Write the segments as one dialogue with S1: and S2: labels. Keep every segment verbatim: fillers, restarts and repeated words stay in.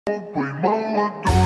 S1: Глупый молодой,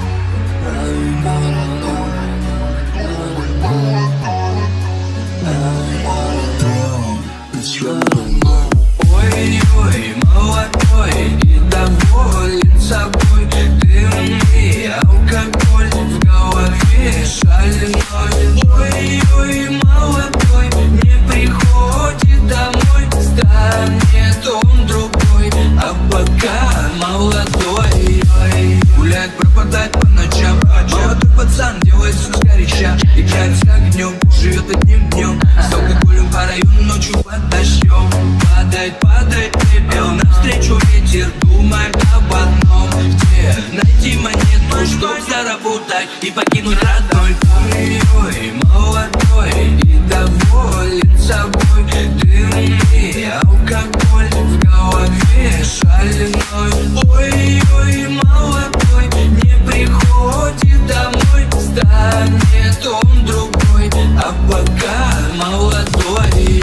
S2: ой-ой, молодой и доволен собой. Дым алкоголь в голове шальной. Ой-ой, молодой не приходит домой. Станет он другой, а пока молодой. Гулять, пропадать по ночам. Молодой пацан делает все сгоряча. Играет с огнем, живет одним днем. С алкоголем по району, ночью под дождем. Падает, падает пепел, навстречу ветер, думает об одном. Где найти монету, чтоб заработать и покинуть родной. Ой-ой, молодой и доволен собой. Дым и алкоголь в голове шальной. Ой-ой, молодой не приходит домой. Станет он другой, а пока молодой.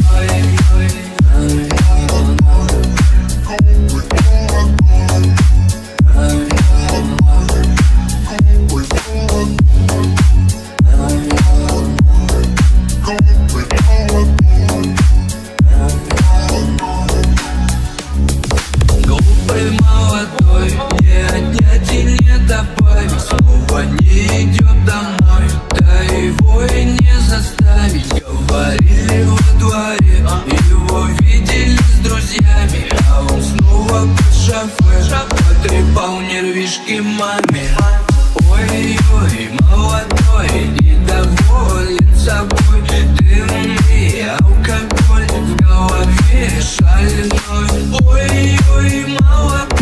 S2: Глупый молодой, не отнять и не добавить. Снова не идет домой, да его и не заставить. Говорили во дворе, его видели с друзьями, а он снова под шофе потрепал нервишки маме. Ой-ой, молодой и доволен собой. Дым и алкоголь в голове шальной. Ой-ой, молодой